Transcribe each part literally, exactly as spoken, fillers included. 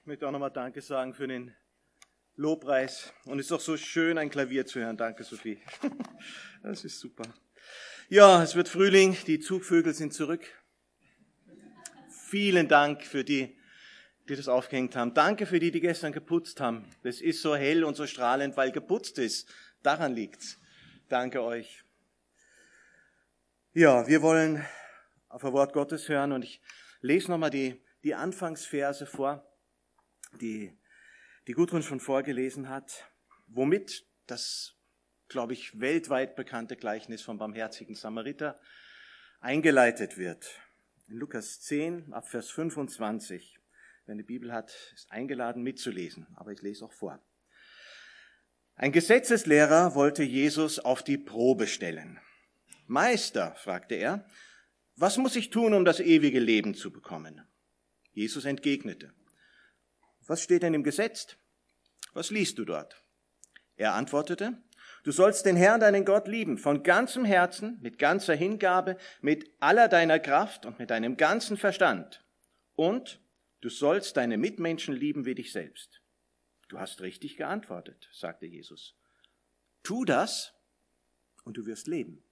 Ich möchte auch nochmal Danke sagen für den Lobpreis. Und es ist doch so schön, ein Klavier zu hören. Danke, Sophie. Das ist super. Ja, es wird Frühling, die Zugvögel sind zurück. Vielen Dank für die, die das aufgehängt haben. Danke für die, die gestern geputzt haben. Das ist so hell und so strahlend, weil geputzt ist. Daran liegt's. Danke euch. Ja, wir wollen auf ein Wort Gottes hören und ich lese nochmal die, die Anfangsverse vor, die, die Gudrun schon vorgelesen hat, womit das, glaube ich, weltweit bekannte Gleichnis vom barmherzigen Samariter eingeleitet wird. In Lukas zehn, ab Vers fünfundzwanzig. Wer eine Bibel hat, ist eingeladen mitzulesen, aber ich lese auch vor. Ein Gesetzeslehrer wollte Jesus auf die Probe stellen. Meister, fragte er, was muss ich tun, um das ewige Leben zu bekommen? Jesus entgegnete, was steht denn im Gesetz? Was liest du dort? Er antwortete, du sollst den Herrn, deinen Gott, lieben, von ganzem Herzen, mit ganzer Hingabe, mit aller deiner Kraft und mit deinem ganzen Verstand. Und du sollst deine Mitmenschen lieben wie dich selbst. Du hast richtig geantwortet, sagte Jesus. Tu das und du wirst leben.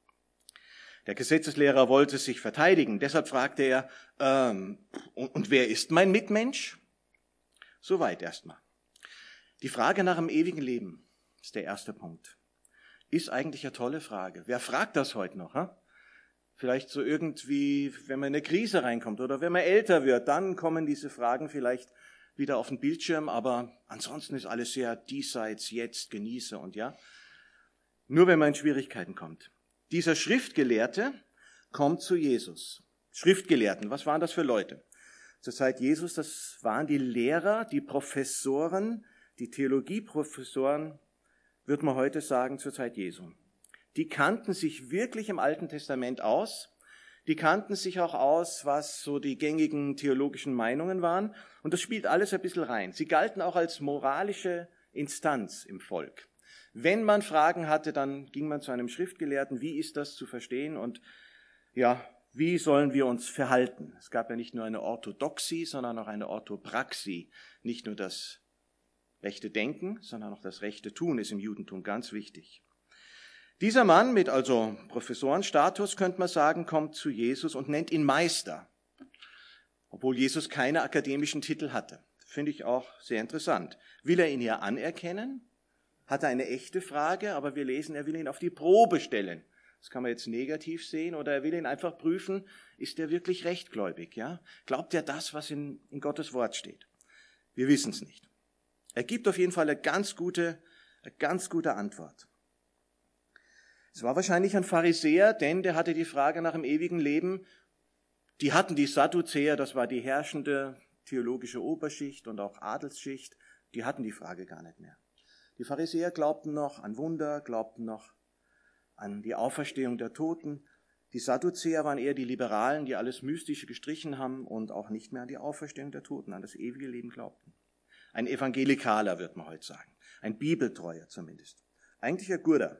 Der Gesetzeslehrer wollte sich verteidigen, deshalb fragte er, ähm, und, und wer ist mein Mitmensch? Soweit erstmal. Die Frage nach dem ewigen Leben ist der erste Punkt. Ist eigentlich eine tolle Frage. Wer fragt das heute noch? Hm? Vielleicht so irgendwie, wenn man in eine Krise reinkommt oder wenn man älter wird, dann kommen diese Fragen vielleicht wieder auf den Bildschirm, aber ansonsten ist alles sehr diesseits, jetzt, genieße und ja. Nur wenn man in Schwierigkeiten kommt. Dieser Schriftgelehrte kommt zu Jesus. Schriftgelehrten, was waren das für Leute? Zur Zeit Jesus, das waren die Lehrer, die Professoren, die Theologieprofessoren, würde man heute sagen, zur Zeit Jesu. Die kannten sich wirklich im Alten Testament aus. Die kannten sich auch aus, was so die gängigen theologischen Meinungen waren. Und das spielt alles ein bisschen rein. Sie galten auch als moralische Instanz im Volk. Wenn man Fragen hatte, dann ging man zu einem Schriftgelehrten, wie ist das zu verstehen und ja, wie sollen wir uns verhalten? Es gab ja nicht nur eine Orthodoxie, sondern auch eine Orthopraxie. Nicht nur das rechte Denken, sondern auch das rechte Tun ist im Judentum ganz wichtig. Dieser Mann mit also Professorenstatus, könnte man sagen, kommt zu Jesus und nennt ihn Meister, obwohl Jesus keine akademischen Titel hatte. Finde ich auch sehr interessant. Will er ihn hier anerkennen? Hat er eine echte Frage, aber wir lesen, er will ihn auf die Probe stellen. Das kann man jetzt negativ sehen oder er will ihn einfach prüfen, ist er wirklich rechtgläubig? Ja? Glaubt er das, was in, in Gottes Wort steht? Wir wissen es nicht. Er gibt auf jeden Fall eine ganz gute, eine ganz gute Antwort. Es war wahrscheinlich ein Pharisäer, denn der hatte die Frage nach dem ewigen Leben. Die hatten die Sadduzäer, das war die herrschende theologische Oberschicht und auch Adelsschicht, die hatten die Frage gar nicht mehr. Die Pharisäer glaubten noch an Wunder, glaubten noch an die Auferstehung der Toten. Die Sadduzäer waren eher die Liberalen, die alles Mystische gestrichen haben und auch nicht mehr an die Auferstehung der Toten, an das ewige Leben glaubten. Ein Evangelikaler, wird man heute sagen. Ein Bibeltreuer zumindest. Eigentlich ein Guter.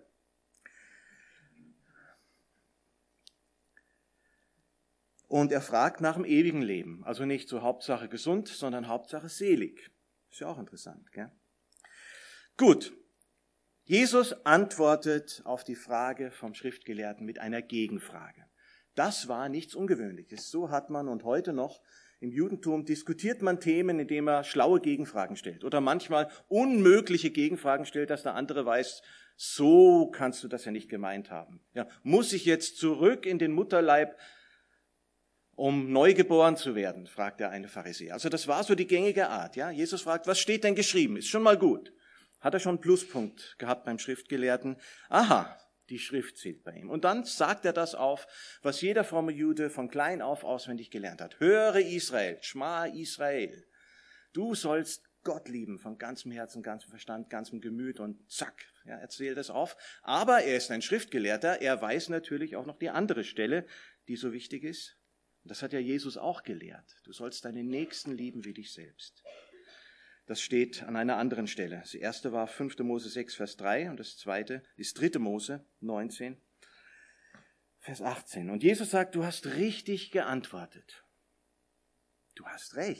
Und er fragt nach dem ewigen Leben. Also nicht so Hauptsache gesund, sondern Hauptsache selig. Ist ja auch interessant, gell? Gut, Jesus antwortet auf die Frage vom Schriftgelehrten mit einer Gegenfrage. Das war nichts Ungewöhnliches. So hat man und heute noch im Judentum diskutiert man Themen, indem er schlaue Gegenfragen stellt oder manchmal unmögliche Gegenfragen stellt, dass der andere weiß, so kannst du das ja nicht gemeint haben. Ja, muss ich jetzt zurück in den Mutterleib, um neugeboren zu werden, fragt der eine Pharisäer. Also das war so die gängige Art. Ja, Jesus fragt, was steht denn geschrieben? Ist schon mal gut. Hat er schon einen Pluspunkt gehabt beim Schriftgelehrten? Aha, die Schrift zählt bei ihm. Und dann sagt er das auf, was jeder fromme Jude von klein auf auswendig gelernt hat. Höre Israel, Schma Israel. Du sollst Gott lieben von ganzem Herzen, ganzem Verstand, ganzem Gemüt und zack, ja, er zählt es auf. Aber er ist ein Schriftgelehrter, er weiß natürlich auch noch die andere Stelle, die so wichtig ist. Und das hat ja Jesus auch gelehrt. Du sollst deinen Nächsten lieben wie dich selbst. Das steht an einer anderen Stelle. Das erste war fünfte Mose sechs, Vers drei und das zweite ist dritte Mose neunzehn, Vers achtzehn. Und Jesus sagt, du hast richtig geantwortet. Du hast recht.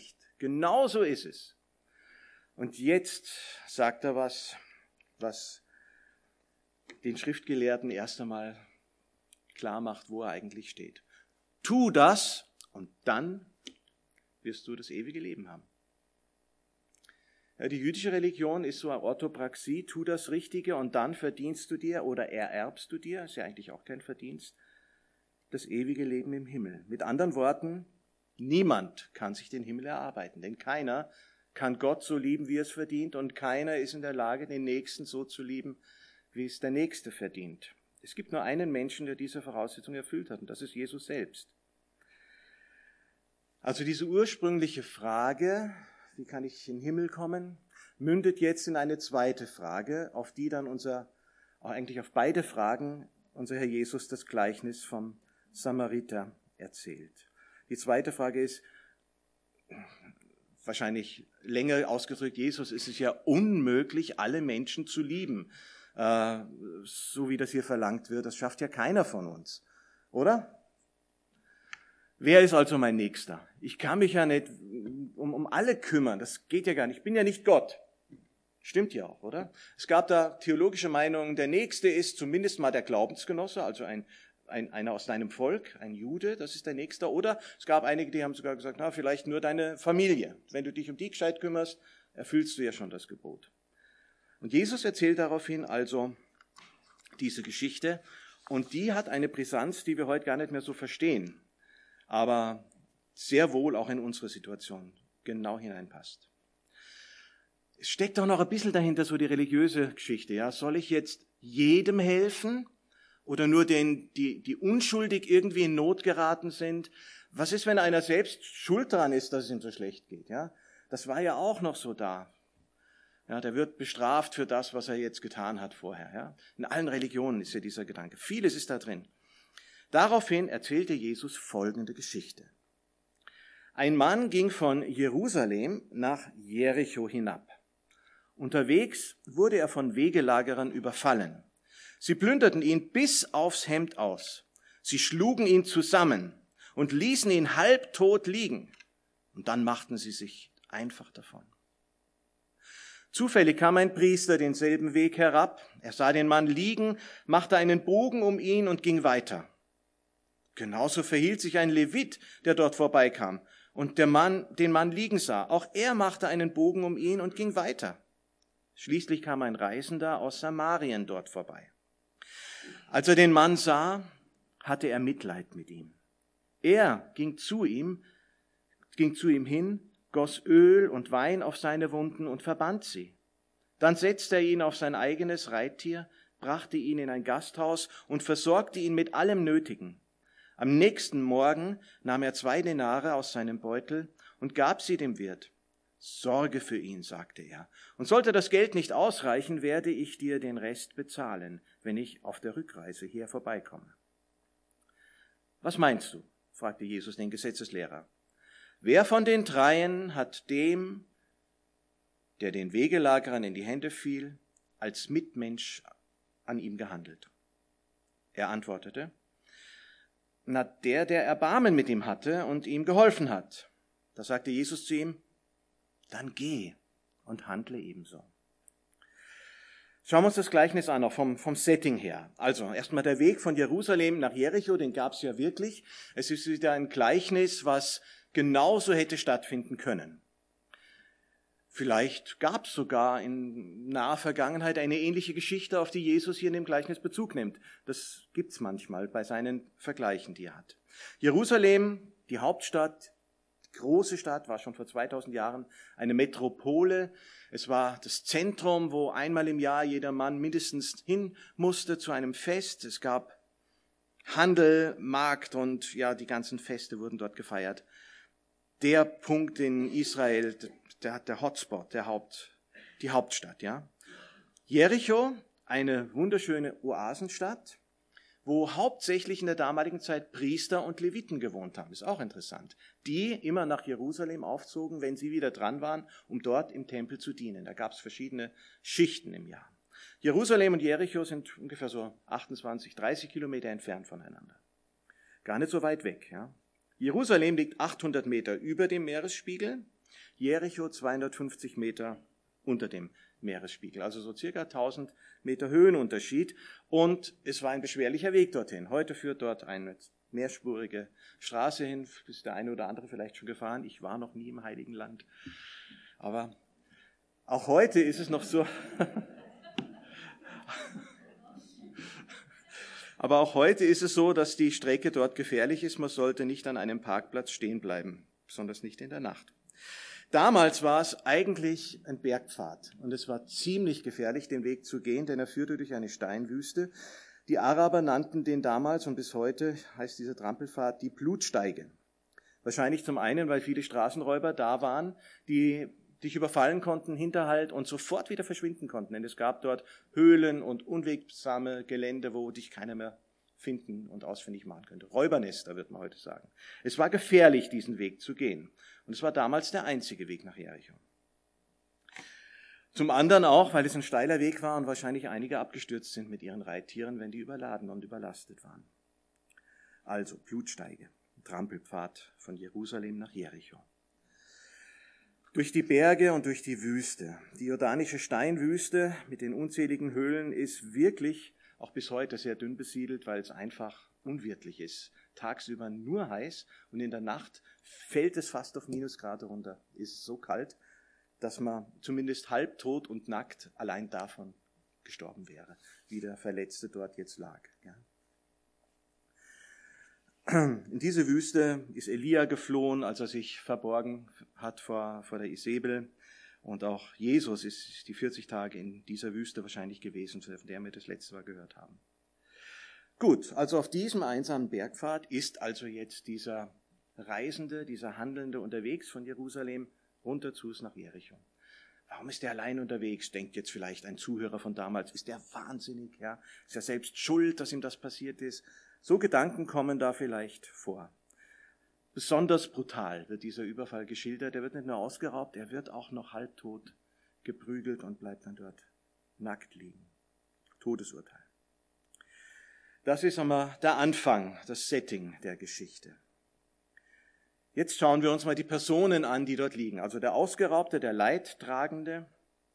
Genau so ist es. Und jetzt sagt er was, was den Schriftgelehrten erst einmal klar macht, wo er eigentlich steht. Tu das und dann wirst du das ewige Leben haben. Ja, die jüdische Religion ist so eine Orthopraxie, tu das Richtige und dann verdienst du dir oder ererbst du dir, ist ja eigentlich auch kein Verdienst, das ewige Leben im Himmel. Mit anderen Worten, niemand kann sich den Himmel erarbeiten, denn keiner kann Gott so lieben, wie er es verdient, und keiner ist in der Lage, den Nächsten so zu lieben, wie es der Nächste verdient. Es gibt nur einen Menschen, der diese Voraussetzung erfüllt hat, und das ist Jesus selbst. Also diese ursprüngliche Frage, wie kann ich in den Himmel kommen, mündet jetzt in eine zweite Frage, auf die dann unser, auch eigentlich auf beide Fragen, unser Herr Jesus das Gleichnis vom Samariter erzählt. Die zweite Frage ist, wahrscheinlich länger ausgedrückt, Jesus, ist es ja unmöglich, alle Menschen zu lieben, äh, so wie das hier verlangt wird. Das schafft ja keiner von uns, oder? Wer ist also mein Nächster? Ich kann mich ja nicht um, um alle kümmern, das geht ja gar nicht. Ich bin ja nicht Gott. Stimmt ja auch, oder? Es gab da theologische Meinungen, der Nächste ist zumindest mal der Glaubensgenosse, also ein Ein, einer aus deinem Volk, ein Jude, das ist der Nächste. Oder es gab einige, die haben sogar gesagt, na, vielleicht nur deine Familie. Wenn du dich um die gescheit kümmerst, erfüllst du ja schon das Gebot. Und Jesus erzählt daraufhin also diese Geschichte. Und die hat eine Brisanz, die wir heute gar nicht mehr so verstehen, aber sehr wohl auch in unsere Situation genau hineinpasst. Es steckt auch noch ein bisschen dahinter so die religiöse Geschichte. Ja, soll ich jetzt jedem helfen? Oder nur den, die, die unschuldig irgendwie in Not geraten sind? Was ist, wenn einer selbst schuld daran ist, dass es ihm so schlecht geht? Ja, das war ja auch noch so da. Ja, der wird bestraft für das, was er jetzt getan hat vorher. Ja, in allen Religionen ist ja dieser Gedanke. Vieles ist da drin. Daraufhin erzählte Jesus folgende Geschichte. Ein Mann ging von Jerusalem nach Jericho hinab. Unterwegs wurde er von Wegelagerern überfallen. Sie plünderten ihn bis aufs Hemd aus. Sie schlugen ihn zusammen und ließen ihn halbtot liegen. Und dann machten sie sich einfach davon. Zufällig kam ein Priester denselben Weg herab. Er sah den Mann liegen, machte einen Bogen um ihn und ging weiter. Genauso verhielt sich ein Levit, der dort vorbeikam und der Mann, den Mann liegen sah. Auch er machte einen Bogen um ihn und ging weiter. Schließlich kam ein Reisender aus Samarien dort vorbei. Als er den Mann sah, hatte er Mitleid mit ihm. Er ging zu ihm, ging zu ihm hin, goss Öl und Wein auf seine Wunden und verband sie. Dann setzte er ihn auf sein eigenes Reittier, brachte ihn in ein Gasthaus und versorgte ihn mit allem Nötigen. Am nächsten Morgen nahm er zwei Denare aus seinem Beutel und gab sie dem Wirt. Sorge für ihn, sagte er, und sollte das Geld nicht ausreichen, werde ich dir den Rest bezahlen, wenn ich auf der Rückreise hier vorbeikomme. Was meinst du? Fragte Jesus den Gesetzeslehrer. Wer von den dreien hat dem, der den Wegelagerern in die Hände fiel, als Mitmensch an ihm gehandelt? Er antwortete, na, der, der Erbarmen mit ihm hatte und ihm geholfen hat. Da sagte Jesus zu ihm, dann geh und handle ebenso. Schauen wir uns das Gleichnis an, auch vom, vom Setting her. Also erstmal der Weg von Jerusalem nach Jericho, den gab es ja wirklich. Es ist wieder ein Gleichnis, was genauso hätte stattfinden können. Vielleicht gab es sogar in naher Vergangenheit eine ähnliche Geschichte, auf die Jesus hier in dem Gleichnis Bezug nimmt. Das gibt's manchmal bei seinen Vergleichen, die er hat. Jerusalem, die Hauptstadt, die große Stadt, war schon vor zweitausend Jahren eine Metropole. Es war das Zentrum, wo einmal im Jahr jeder Mann mindestens hin musste zu einem Fest. Es gab Handel, Markt und ja, die ganzen Feste wurden dort gefeiert. Der Punkt in Israel, der, der Hotspot, der Haupt, die Hauptstadt, ja. Jericho, eine wunderschöne Oasenstadt, wo hauptsächlich in der damaligen Zeit Priester und Leviten gewohnt haben. Ist auch interessant. Die immer nach Jerusalem aufzogen, wenn sie wieder dran waren, um dort im Tempel zu dienen. Da gab es verschiedene Schichten im Jahr. Jerusalem und Jericho sind ungefähr so achtundzwanzig, dreißig Kilometer entfernt voneinander. Gar nicht so weit weg, ja. Jerusalem liegt achthundert Meter über dem Meeresspiegel. Jericho zweihundertfünfzig Meter unter dem Meeresspiegel, also so circa tausend Meter Höhenunterschied. Und es war ein beschwerlicher Weg dorthin. Heute führt dort eine mehrspurige Straße hin, ist der eine oder andere vielleicht schon gefahren. Ich war noch nie im Heiligen Land. Aber auch heute ist es noch so. Aber auch heute ist es so, dass die Strecke dort gefährlich ist. Man sollte nicht an einem Parkplatz stehen bleiben, besonders nicht in der Nacht. Damals war es eigentlich ein Bergpfad und es war ziemlich gefährlich, den Weg zu gehen, denn er führte durch eine Steinwüste. Die Araber nannten den damals und bis heute heißt dieser Trampelpfad die Blutsteige. Wahrscheinlich zum einen, weil viele Straßenräuber da waren, die dich überfallen konnten, Hinterhalt und sofort wieder verschwinden konnten. Denn es gab dort Höhlen und unwegsame Gelände, wo dich keiner mehr finden und ausfindig machen könnte. Räubernester, wird man heute sagen. Es war gefährlich, diesen Weg zu gehen. Und es war damals der einzige Weg nach Jericho. Zum anderen auch, weil es ein steiler Weg war und wahrscheinlich einige abgestürzt sind mit ihren Reittieren, wenn die überladen und überlastet waren. Also Blutsteige, Trampelpfad von Jerusalem nach Jericho. Durch die Berge und durch die Wüste. Die jordanische Steinwüste mit den unzähligen Höhlen ist wirklich auch bis heute sehr dünn besiedelt, weil es einfach unwirtlich ist. Tagsüber nur heiß und in der Nacht fällt es fast auf Minusgrade runter. Ist so kalt, dass man zumindest halbtot und nackt allein davon gestorben wäre, wie der Verletzte dort jetzt lag. Ja. In diese Wüste ist Elia geflohen, als er sich verborgen hat vor, vor der Isabel. Und auch Jesus ist die vierzig Tage in dieser Wüste wahrscheinlich gewesen, von der wir das letzte Mal gehört haben. Gut, also auf diesem einsamen Bergpfad ist also jetzt dieser Reisende, dieser Handelnde unterwegs von Jerusalem runter zu Fuß nach Jericho. Warum ist der allein unterwegs? Denkt jetzt vielleicht ein Zuhörer von damals. Ist der wahnsinnig? Ja? Ist er selbst schuld, dass ihm das passiert ist? So Gedanken kommen da vielleicht vor. Besonders brutal wird dieser Überfall geschildert. Er wird nicht nur ausgeraubt, er wird auch noch halbtot geprügelt und bleibt dann dort nackt liegen. Todesurteil. Das ist einmal der Anfang, das Setting der Geschichte. Jetzt schauen wir uns mal die Personen an, die dort liegen. Also der Ausgeraubte, der Leidtragende,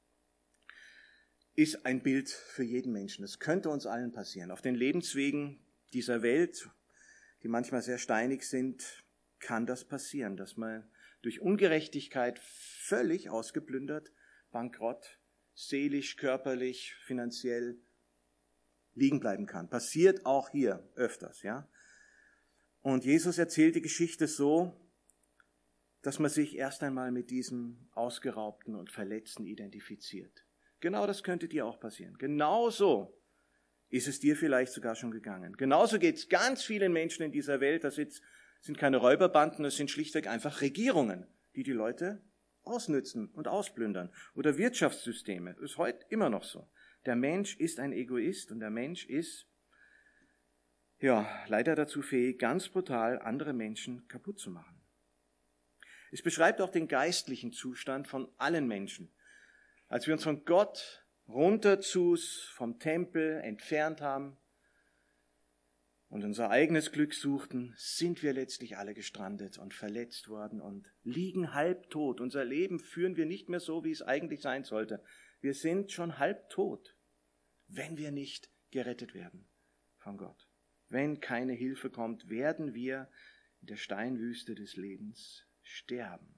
ist ein Bild für jeden Menschen. Das könnte uns allen passieren. Auf den Lebenswegen dieser Welt, die manchmal sehr steinig sind, kann das passieren, dass man durch Ungerechtigkeit völlig ausgeplündert, bankrott, seelisch, körperlich, finanziell liegen bleiben kann. Passiert auch hier öfters, ja. Und Jesus erzählt die Geschichte so, dass man sich erst einmal mit diesem Ausgeraubten und Verletzten identifiziert. Genau das könnte dir auch passieren. Genauso ist es dir vielleicht sogar schon gegangen. Genauso geht es ganz vielen Menschen in dieser Welt. Das sind keine Räuberbanden, das sind schlichtweg einfach Regierungen, die die Leute ausnützen und ausplündern. Oder Wirtschaftssysteme. Das ist heute immer noch so. Der Mensch ist ein Egoist und der Mensch ist, ja, leider dazu fähig, ganz brutal andere Menschen kaputt zu machen. Es beschreibt auch den geistlichen Zustand von allen Menschen. Als wir uns von Gott runter zu vom Tempel entfernt haben und unser eigenes Glück suchten, sind wir letztlich alle gestrandet und verletzt worden und liegen halbtot. Unser Leben führen wir nicht mehr so, wie es eigentlich sein sollte. Wir sind schon halbtot, wenn wir nicht gerettet werden von Gott. Wenn keine Hilfe kommt, werden wir in der Steinwüste des Lebens sterben.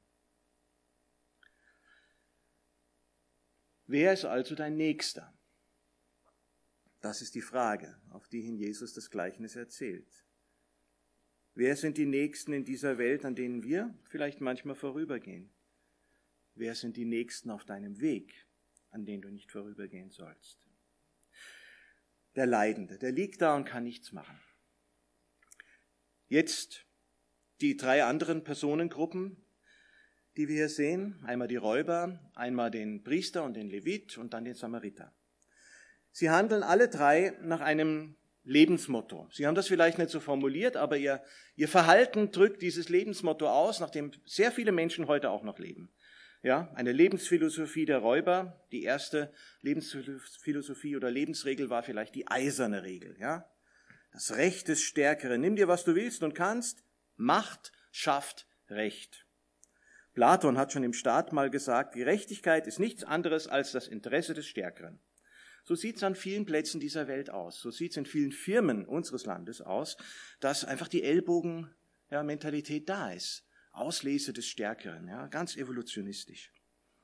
Wer ist also dein Nächster? Das ist die Frage, auf die hin Jesus das Gleichnis erzählt. Wer sind die Nächsten in dieser Welt, an denen wir vielleicht manchmal vorübergehen? Wer sind die Nächsten auf deinem Weg, an denen du nicht vorübergehen sollst? Der Leidende, der liegt da und kann nichts machen. Jetzt die drei anderen Personengruppen, die wir hier sehen. Einmal die Räuber, einmal den Priester und den Levit und dann den Samariter. Sie handeln alle drei nach einem Lebensmotto. Sie haben das vielleicht nicht so formuliert, aber ihr, ihr Verhalten drückt dieses Lebensmotto aus, nach dem sehr viele Menschen heute auch noch leben. Ja, eine Lebensphilosophie der Räuber. Die erste Lebensphilosophie oder Lebensregel war vielleicht die eiserne Regel. Ja, das Recht des Stärkeren. Nimm dir, was du willst und kannst. Macht schafft Recht. Platon hat schon im Staat mal gesagt, Gerechtigkeit ist nichts anderes als das Interesse des Stärkeren. So sieht es an vielen Plätzen dieser Welt aus. So sieht es in vielen Firmen unseres Landes aus, dass einfach die Ellbogen-Mentalität ja, da ist. Auslese des Stärkeren, ja, ganz evolutionistisch.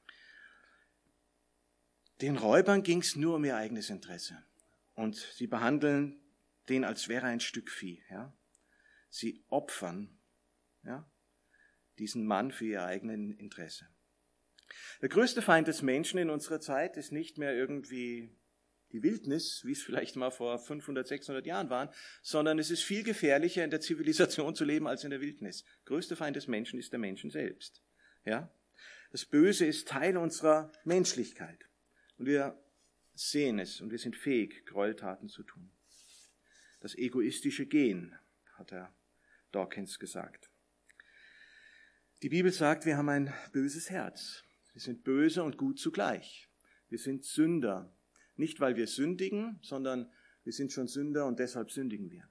Den Räubern ging es nur um ihr eigenes Interesse. Und sie behandeln den, als wäre er ein Stück Vieh. Ja. Sie opfern ja, diesen Mann für ihr eigenes Interesse. Der größte Feind des Menschen in unserer Zeit ist nicht mehr irgendwie die Wildnis, wie es vielleicht mal vor fünfhundert, sechshundert Jahren waren, sondern es ist viel gefährlicher, in der Zivilisation zu leben, als in der Wildnis. Der größte Feind des Menschen ist der Menschen selbst. Ja? Das Böse ist Teil unserer Menschlichkeit. Und wir sehen es und wir sind fähig, Gräueltaten zu tun. Das egoistische Gen, hat Herr Dawkins gesagt. Die Bibel sagt, wir haben ein böses Herz. Wir sind böse und gut zugleich. Wir sind Sünder. Nicht, weil wir sündigen, sondern wir sind schon Sünder und deshalb sündigen wir.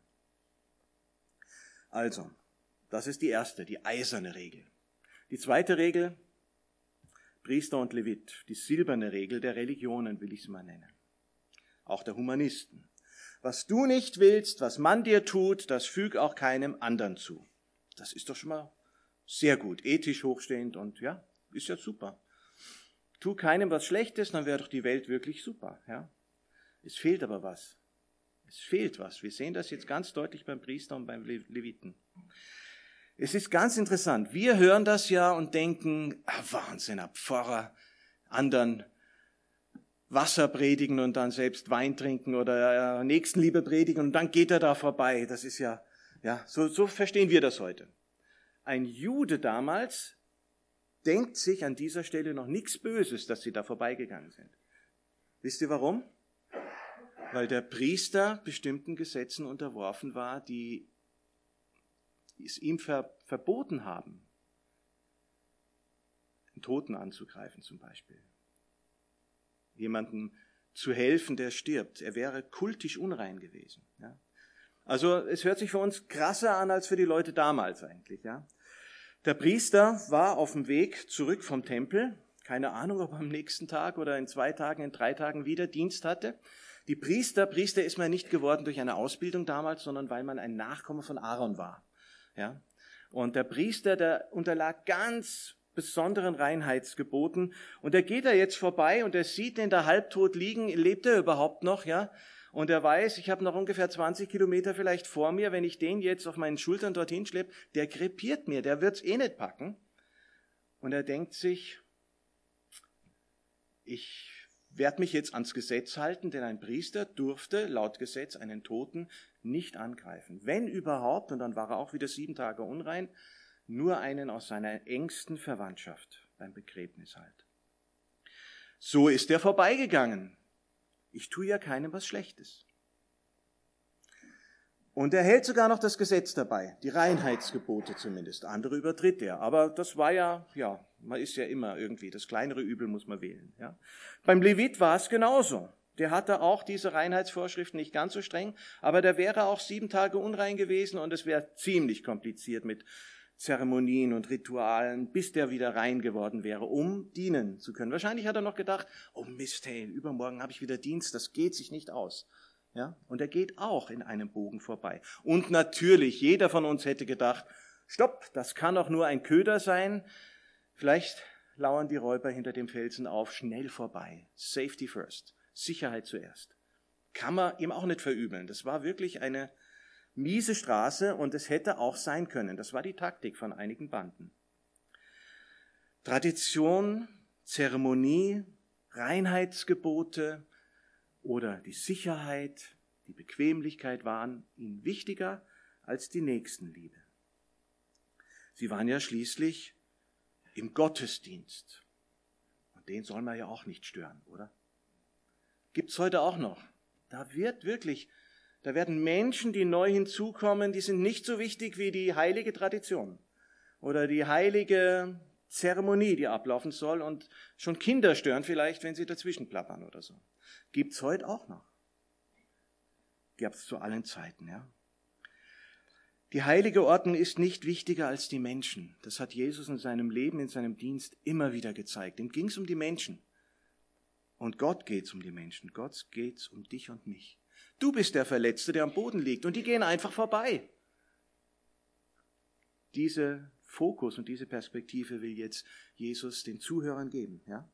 Also, das ist die erste, die eiserne Regel. Die zweite Regel, Priester und Levit, die silberne Regel der Religionen, will ich es mal nennen. Auch der Humanisten. Was du nicht willst, was man dir tut, das füg auch keinem anderen zu. Das ist doch schon mal sehr gut, ethisch hochstehend und ja, ist ja super. Tu keinem was Schlechtes, dann wäre doch die Welt wirklich super. Ja? Es fehlt aber was. Es fehlt was. Wir sehen das jetzt ganz deutlich beim Priester und beim Leviten. Es ist ganz interessant. Wir hören das ja und denken, ah, Wahnsinn, ein Pfarrer, anderen Wasser predigen und dann selbst Wein trinken oder äh, Nächstenliebe predigen und dann geht er da vorbei. Das ist ja, ja, so, so verstehen wir das heute. Ein Jude damals denkt sich an dieser Stelle noch nichts Böses, dass sie da vorbeigegangen sind. Wisst ihr warum? Weil der Priester bestimmten Gesetzen unterworfen war, die es ihm ver- verboten haben, einen Toten anzugreifen zum Beispiel. Jemandem zu helfen, der stirbt. Er wäre kultisch unrein gewesen. Ja? Also es hört sich für uns krasser an als für die Leute damals eigentlich. Ja? Der Priester war auf dem Weg zurück vom Tempel. Keine Ahnung, ob er am nächsten Tag oder in zwei Tagen, in drei Tagen wieder Dienst hatte. Die Priester, Priester ist man nicht geworden durch eine Ausbildung damals, sondern weil man ein Nachkomme von Aaron war. Ja? Und der Priester, der unterlag ganz besonderen Reinheitsgeboten. Und er geht da jetzt vorbei und er sieht den da halbtot liegen. Lebt er überhaupt noch? Ja? Und er weiß, ich habe noch ungefähr zwanzig Kilometer vielleicht vor mir. Wenn ich den jetzt auf meinen Schultern dorthin schleppe, der krepiert mir, der wird's eh nicht packen. Und er denkt sich, ich werde mich jetzt ans Gesetz halten, denn ein Priester durfte laut Gesetz einen Toten nicht angreifen. Wenn überhaupt, und dann war er auch wieder sieben Tage unrein, nur einen aus seiner engsten Verwandtschaft beim Begräbnis halt. So ist er vorbeigegangen. Ich tue ja keinem was Schlechtes. Und er hält sogar noch das Gesetz dabei, die Reinheitsgebote zumindest. Andere übertritt er. Aber das war ja, ja, man ist ja immer irgendwie, das kleinere Übel muss man wählen. Ja. Beim Levit war es genauso. Der hatte auch diese Reinheitsvorschriften nicht ganz so streng, aber der wäre auch sieben Tage unrein gewesen und es wäre ziemlich kompliziert mit Zeremonien und Ritualen, bis der wieder rein geworden wäre, um dienen zu können. Wahrscheinlich hat er noch gedacht, oh Mist, hey, übermorgen habe ich wieder Dienst, das geht sich nicht aus. Ja? Und er geht auch in einem Bogen vorbei. Und natürlich, jeder von uns hätte gedacht, stopp, das kann doch nur ein Köder sein. Vielleicht lauern die Räuber hinter dem Felsen auf, schnell vorbei. Safety first, Sicherheit zuerst. Kann man ihm auch nicht verübeln. Das war wirklich eine miese Straße und es hätte auch sein können. Das war die Taktik von einigen Banden. Tradition, Zeremonie, Reinheitsgebote oder die Sicherheit, die Bequemlichkeit waren ihnen wichtiger als die Nächstenliebe. Sie waren ja schließlich im Gottesdienst. Und den soll man ja auch nicht stören, oder? Gibt's heute auch noch. Da wird wirklich Da werden Menschen, die neu hinzukommen, die sind nicht so wichtig wie die heilige Tradition oder die heilige Zeremonie, die ablaufen soll. Und schon Kinder stören vielleicht, wenn sie dazwischen plappern oder so. Gibt's heute auch noch. Gab's zu allen Zeiten, ja. Die heilige Ordnung ist nicht wichtiger als die Menschen. Das hat Jesus in seinem Leben, in seinem Dienst immer wieder gezeigt. Ihm ging es um die Menschen. Und Gott geht es um die Menschen. Gott geht es um dich und mich. Du bist der Verletzte, der am Boden liegt. Und die gehen einfach vorbei. Diese Fokus und diese Perspektive will jetzt Jesus den Zuhörern geben. Ja?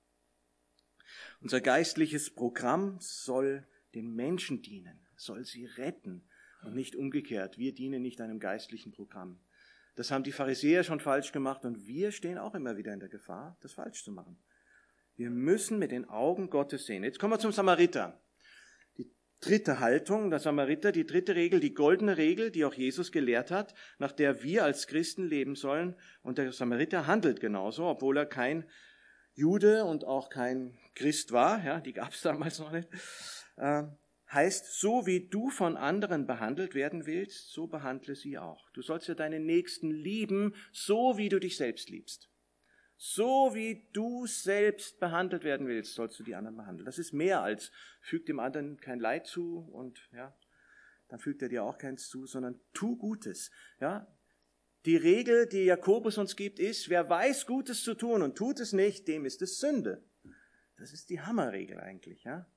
Unser geistliches Programm soll den Menschen dienen, soll sie retten und nicht umgekehrt. Wir dienen nicht einem geistlichen Programm. Das haben die Pharisäer schon falsch gemacht und wir stehen auch immer wieder in der Gefahr, das falsch zu machen. Wir müssen mit den Augen Gottes sehen. Jetzt kommen wir zum Samariter. Die dritte Haltung, der Samariter, die dritte Regel, die goldene Regel, die auch Jesus gelehrt hat, nach der wir als Christen leben sollen. Und der Samariter handelt genauso, obwohl er kein Jude und auch kein Christ war, ja, die gab es damals noch nicht, äh, heißt, so wie du von anderen behandelt werden willst, so behandle sie auch. Du sollst ja deinen Nächsten lieben, so wie du dich selbst liebst. So wie du selbst behandelt werden willst, sollst du die anderen behandeln. Das ist mehr als, füg dem anderen kein Leid zu und ja, dann fügt er dir auch keins zu, sondern tu Gutes. Ja, die Regel, die Jakobus uns gibt, ist, wer weiß, Gutes zu tun und tut es nicht, dem ist es Sünde. Das ist die Hammerregel eigentlich. Ja.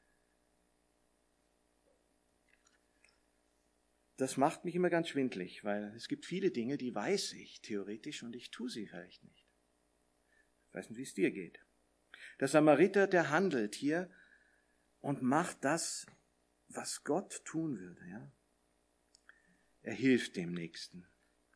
Das macht mich immer ganz schwindlig, weil es gibt viele Dinge, die weiß ich theoretisch und ich tue sie vielleicht nicht. Ich weiß nicht, wie es dir geht. Der Samariter, der handelt hier und macht das, was Gott tun würde. Ja? Er hilft dem Nächsten.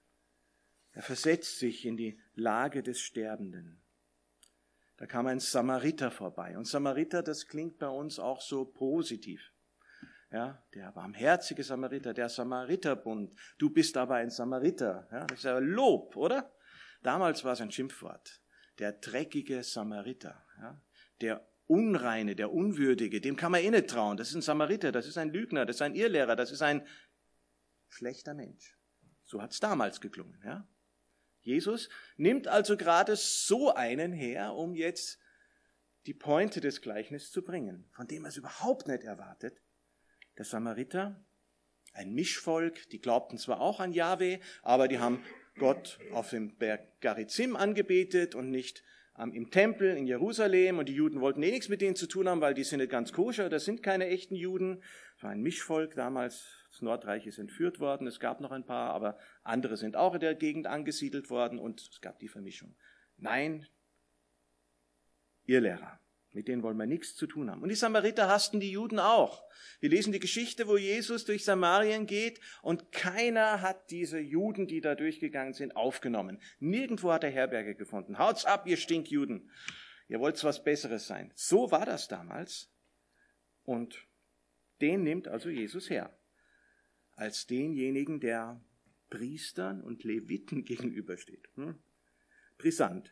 Er versetzt sich in die Lage des Sterbenden. Da kam ein Samariter vorbei. Und Samariter, das klingt bei uns auch so positiv. Ja, der barmherzige Samariter, der Samariterbund. Du bist aber ein Samariter. Ja, das ist ja Lob, oder? Damals war es ein Schimpfwort. Der dreckige Samariter, ja, der Unreine, der Unwürdige, dem kann man eh nicht trauen. Das ist ein Samariter, das ist ein Lügner, das ist ein Irrlehrer, das ist ein schlechter Mensch. So hat es damals geklungen. Ja. Jesus nimmt also gerade so einen her, um jetzt die Pointe des Gleichnisses zu bringen, von dem er es überhaupt nicht erwartet. Der Samariter, ein Mischvolk, die glaubten zwar auch an Jahwe, aber die haben Gott auf dem Berg Garizim angebetet und nicht ähm, im Tempel in Jerusalem. Und die Juden wollten eh nichts mit denen zu tun haben, weil die sind nicht ganz koscher, das sind keine echten Juden. Es war ein Mischvolk damals, das Nordreich ist entführt worden, es gab noch ein paar, aber andere sind auch in der Gegend angesiedelt worden und es gab die Vermischung. Nein, Irrlehrer. Mit denen wollen wir nichts zu tun haben. Und die Samariter hassten die Juden auch. Wir lesen die Geschichte, wo Jesus durch Samarien geht und keiner hat diese Juden, die da durchgegangen sind, aufgenommen. Nirgendwo hat er Herberge gefunden. Haut's ab, ihr Stinkjuden. Ihr wollt's was Besseres sein. So war das damals. Und den nimmt also Jesus her. Als denjenigen, der Priestern und Leviten gegenübersteht. Hm? Brisant.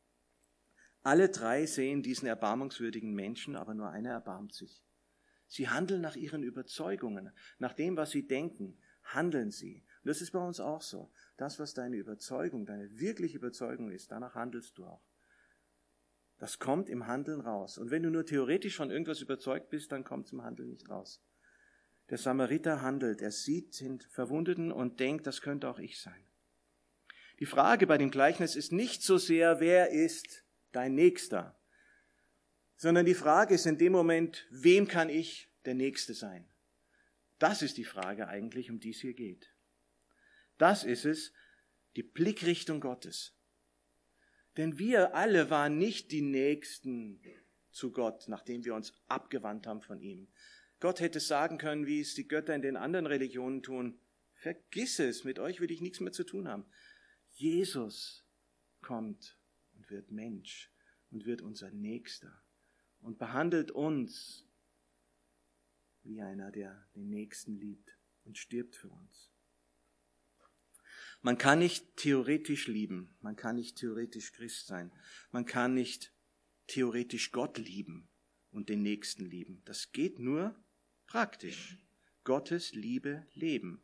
Alle drei sehen diesen erbarmungswürdigen Menschen, aber nur einer erbarmt sich. Sie handeln nach ihren Überzeugungen, nach dem, was sie denken, handeln sie. Und das ist bei uns auch so. Das, was deine Überzeugung, deine wirkliche Überzeugung ist, danach handelst du auch. Das kommt im Handeln raus. Und wenn du nur theoretisch von irgendwas überzeugt bist, dann kommt es im Handeln nicht raus. Der Samariter handelt, er sieht den Verwundeten und denkt, das könnte auch ich sein. Die Frage bei dem Gleichnis ist nicht so sehr, wer ist dein Nächster, sondern die Frage ist in dem Moment, wem kann ich der Nächste sein? Das ist die Frage eigentlich, um die es hier geht. Das ist es, die Blickrichtung Gottes. Denn wir alle waren nicht die Nächsten zu Gott, nachdem wir uns abgewandt haben von ihm. Gott hätte sagen können, wie es die Götter in den anderen Religionen tun, vergiss es, mit euch will ich nichts mehr zu tun haben. Jesus kommt und wird Mensch und wird unser Nächster und behandelt uns wie einer, der den Nächsten liebt und stirbt für uns. Man kann nicht theoretisch lieben, man kann nicht theoretisch Christ sein, man kann nicht theoretisch Gott lieben und den Nächsten lieben. Das geht nur praktisch. Gottes Liebe leben.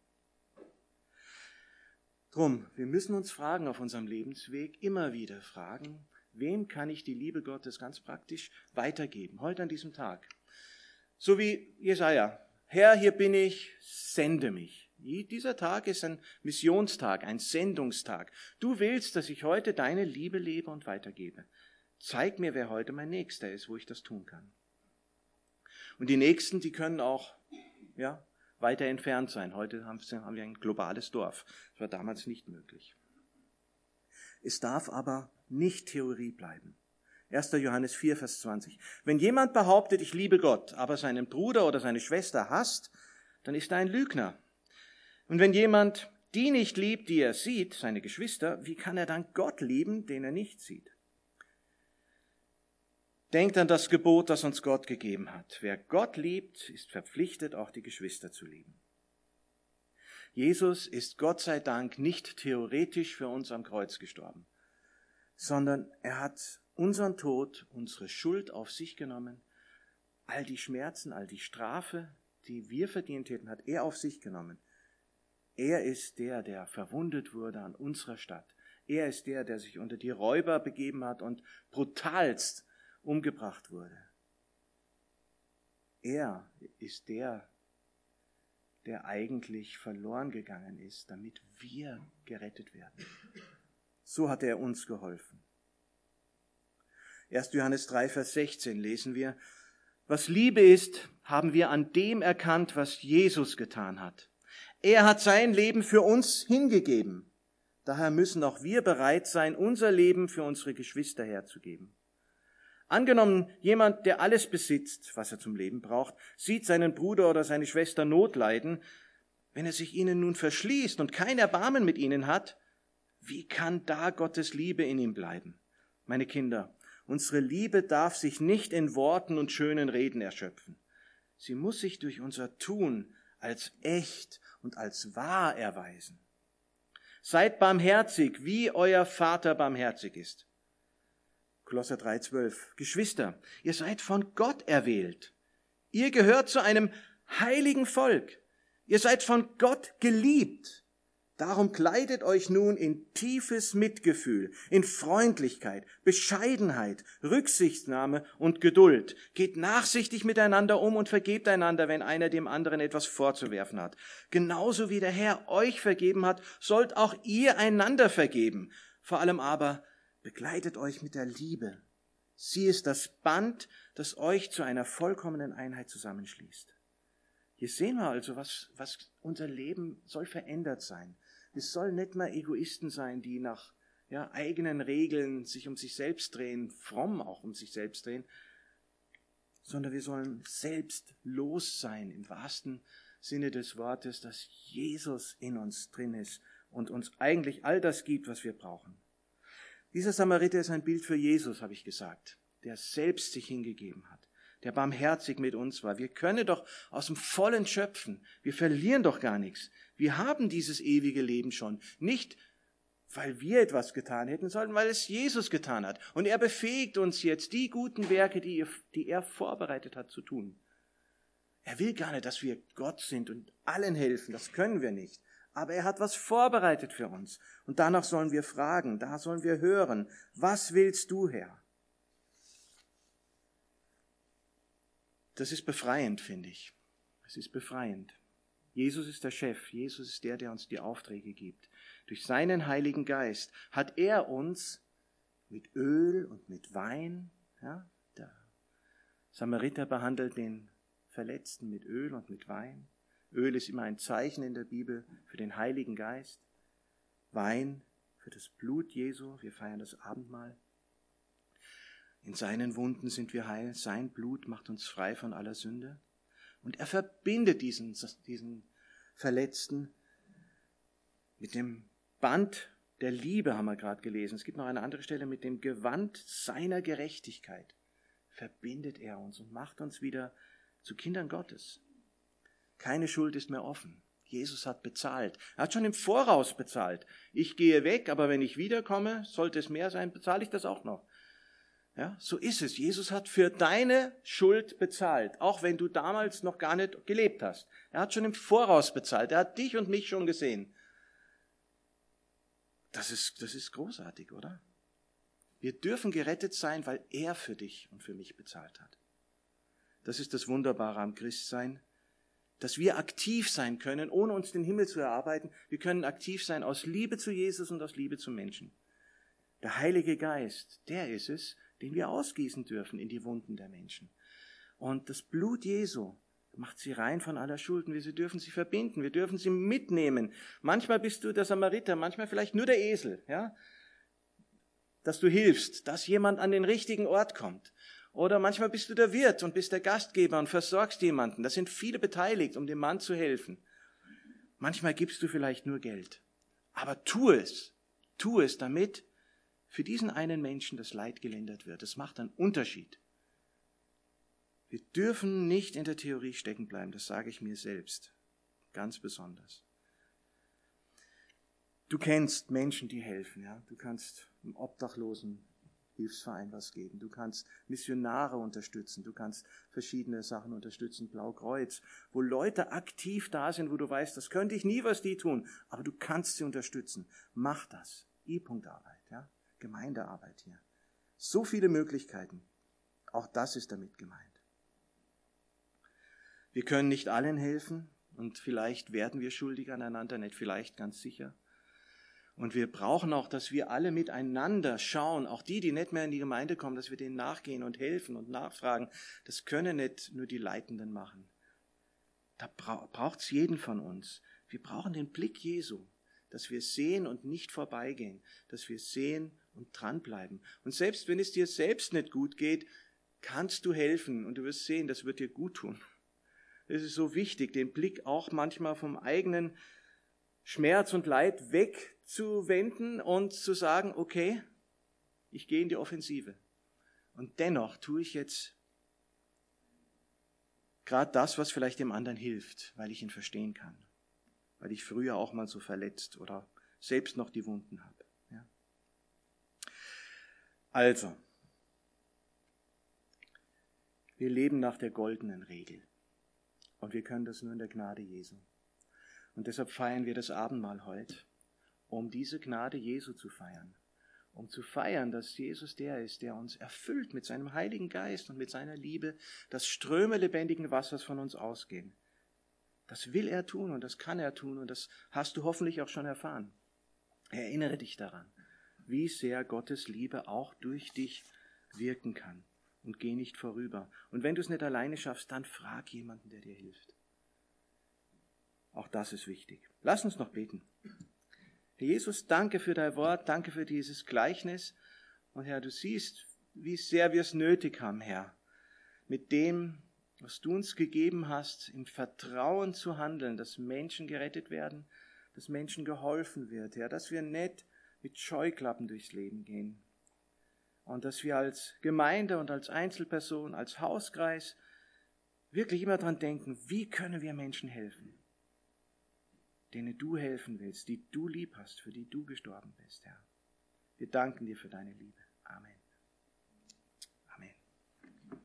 Drum, wir müssen uns fragen auf unserem Lebensweg, immer wieder fragen, wem kann ich die Liebe Gottes ganz praktisch weitergeben, heute an diesem Tag. So wie Jesaja, Herr, hier bin ich, sende mich. Dieser Tag ist ein Missionstag, ein Sendungstag. Du willst, dass ich heute deine Liebe lebe und weitergebe. Zeig mir, wer heute mein Nächster ist, wo ich das tun kann. Und die Nächsten, die können auch ja, weiter entfernt sein. Heute haben wir ein globales Dorf. Das war damals nicht möglich. Es darf aber nicht Theorie bleiben. erster Johannes vier, Vers zwanzig. Wenn jemand behauptet, ich liebe Gott, aber seinen Bruder oder seine Schwester hasst, dann ist er ein Lügner. Und wenn jemand die nicht liebt, die er sieht, seine Geschwister, wie kann er dann Gott lieben, den er nicht sieht? Denkt an das Gebot, das uns Gott gegeben hat. Wer Gott liebt, ist verpflichtet, auch die Geschwister zu lieben. Jesus ist Gott sei Dank nicht theoretisch für uns am Kreuz gestorben, sondern er hat unseren Tod, unsere Schuld auf sich genommen. All die Schmerzen, all die Strafe, die wir verdient hätten, hat er auf sich genommen. Er ist der, der verwundet wurde an unserer Stadt. Er ist der, der sich unter die Räuber begeben hat und brutalst umgebracht wurde. Er ist der, der eigentlich verloren gegangen ist, damit wir gerettet werden. So hat er uns geholfen. erster Johannes drei, Vers sechzehn lesen wir, was Liebe ist, haben wir an dem erkannt, was Jesus getan hat. Er hat sein Leben für uns hingegeben. Daher müssen auch wir bereit sein, unser Leben für unsere Geschwister herzugeben. Angenommen, jemand, der alles besitzt, was er zum Leben braucht, sieht seinen Bruder oder seine Schwester Not leiden. Wenn er sich ihnen nun verschließt und kein Erbarmen mit ihnen hat, wie kann da Gottes Liebe in ihm bleiben? Meine Kinder, unsere Liebe darf sich nicht in Worten und schönen Reden erschöpfen. Sie muss sich durch unser Tun als echt und als wahr erweisen. Seid barmherzig, wie euer Vater barmherzig ist. Kolosser drei, zwölf. Geschwister, ihr seid von Gott erwählt. Ihr gehört zu einem heiligen Volk. Ihr seid von Gott geliebt. Darum kleidet euch nun in tiefes Mitgefühl, in Freundlichkeit, Bescheidenheit, Rücksichtnahme und Geduld. Geht nachsichtig miteinander um und vergebt einander, wenn einer dem anderen etwas vorzuwerfen hat. Genauso wie der Herr euch vergeben hat, sollt auch ihr einander vergeben. Vor allem aber begleitet euch mit der Liebe. Sie ist das Band, das euch zu einer vollkommenen Einheit zusammenschließt. Hier sehen wir also, was, was unser Leben soll verändert sein. Wir sollen nicht mehr Egoisten sein, die nach ja, eigenen Regeln sich um sich selbst drehen, fromm auch um sich selbst drehen, sondern wir sollen selbstlos sein, im wahrsten Sinne des Wortes, dass Jesus in uns drin ist und uns eigentlich all das gibt, was wir brauchen. Dieser Samariter ist ein Bild für Jesus, habe ich gesagt, der selbst sich hingegeben hat, der barmherzig mit uns war. Wir können doch aus dem Vollen schöpfen. Wir verlieren doch gar nichts. Wir haben dieses ewige Leben schon. Nicht, weil wir etwas getan hätten, sondern weil es Jesus getan hat. Und er befähigt uns jetzt, die guten Werke, die, die er vorbereitet hat, zu tun. Er will gar nicht, dass wir Gott sind und allen helfen. Das können wir nicht. Aber er hat was vorbereitet für uns. Und danach sollen wir fragen, da sollen wir hören, was willst du, Herr? Das ist befreiend, finde ich. Es ist befreiend. Jesus ist der Chef. Jesus ist der, der uns die Aufträge gibt. Durch seinen Heiligen Geist hat er uns mit Öl und mit Wein, ja, der Samariter behandelt den Verletzten mit Öl und mit Wein. Öl ist immer ein Zeichen in der Bibel für den Heiligen Geist. Wein für das Blut Jesu. Wir feiern das Abendmahl. In seinen Wunden sind wir heil. Sein Blut macht uns frei von aller Sünde. Und er verbindet diesen, diesen Verletzten mit dem Band der Liebe, haben wir gerade gelesen. Es gibt noch eine andere Stelle, mit dem Gewand seiner Gerechtigkeit verbindet er uns und macht uns wieder zu Kindern Gottes. Keine Schuld ist mehr offen. Jesus hat bezahlt. Er hat schon im Voraus bezahlt. Ich gehe weg, aber wenn ich wiederkomme, sollte es mehr sein, bezahle ich das auch noch. Ja, so ist es. Jesus hat für deine Schuld bezahlt, auch wenn du damals noch gar nicht gelebt hast. Er hat schon im Voraus bezahlt. Er hat dich und mich schon gesehen. Das ist, das ist großartig, oder? Wir dürfen gerettet sein, weil er für dich und für mich bezahlt hat. Das ist das Wunderbare am Christsein. dass wir aktiv sein können, ohne uns den Himmel zu erarbeiten. Wir können aktiv sein aus Liebe zu Jesus und aus Liebe zu Menschen. Der Heilige Geist, der ist es, den wir ausgießen dürfen in die Wunden der Menschen. Und das Blut Jesu macht sie rein von aller Schuld. Und wir dürfen sie verbinden, wir dürfen sie mitnehmen. Manchmal bist du der Samariter, manchmal vielleicht nur der Esel, ja, dass du hilfst, dass jemand an den richtigen Ort kommt. Oder manchmal bist du der Wirt und bist der Gastgeber und versorgst jemanden. Da sind viele beteiligt, um dem Mann zu helfen. Manchmal gibst du vielleicht nur Geld. Aber tu es, tu es, damit für diesen einen Menschen das Leid gelindert wird. Das macht einen Unterschied. Wir dürfen nicht in der Theorie stecken bleiben, das sage ich mir selbst, ganz besonders. Du kennst Menschen, die helfen, ja. Du kannst einem Obdachlosen Hilfsverein was geben. Du kannst Missionare unterstützen. Du kannst verschiedene Sachen unterstützen, Blaukreuz, wo Leute aktiv da sind, wo du weißt, das könnte ich nie, was die tun, aber du kannst sie unterstützen. Mach das. I-Punkt-Arbeit, ja. Gemeindearbeit hier. So viele Möglichkeiten. Auch das ist damit gemeint. Wir können nicht allen helfen und vielleicht werden wir schuldig aneinander, nicht vielleicht, ganz sicher. Und wir brauchen auch, dass wir alle miteinander schauen, auch die, die nicht mehr in die Gemeinde kommen, dass wir denen nachgehen und helfen und nachfragen. Das können nicht nur die Leitenden machen. Da braucht es jeden von uns. Wir brauchen den Blick Jesu, dass wir sehen und nicht vorbeigehen, dass wir sehen und dranbleiben. Und selbst wenn es dir selbst nicht gut geht, kannst du helfen und du wirst sehen, das wird dir gut tun. Es ist so wichtig, den Blick auch manchmal vom eigenen Schmerz und Leid wegzuwenden und zu sagen, okay, ich gehe in die Offensive. Und dennoch tue ich jetzt gerade das, was vielleicht dem anderen hilft, weil ich ihn verstehen kann. Weil ich früher auch mal so verletzt oder selbst noch die Wunden habe. Ja. Also, wir leben nach der goldenen Regel. Und wir können das nur in der Gnade Jesu. Und deshalb feiern wir das Abendmahl heute, um diese Gnade Jesu zu feiern. Um zu feiern, dass Jesus der ist, der uns erfüllt mit seinem Heiligen Geist und mit seiner Liebe, dass Ströme lebendigen Wassers von uns ausgehen. Das will er tun und das kann er tun und das hast du hoffentlich auch schon erfahren. Erinnere dich daran, wie sehr Gottes Liebe auch durch dich wirken kann. Und geh nicht vorüber. Und wenn du es nicht alleine schaffst, dann frag jemanden, der dir hilft. Auch das ist wichtig. Lass uns noch beten. Herr Jesus, danke für dein Wort, danke für dieses Gleichnis. Und Herr, du siehst, wie sehr wir es nötig haben, Herr, mit dem, was du uns gegeben hast, im Vertrauen zu handeln, dass Menschen gerettet werden, dass Menschen geholfen wird, Herr, dass wir nicht mit Scheuklappen durchs Leben gehen. Und dass wir als Gemeinde und als Einzelperson, als Hauskreis wirklich immer dran denken, wie können wir Menschen helfen, denen du helfen willst, die du lieb hast, für die du gestorben bist, Herr. Wir danken dir für deine Liebe.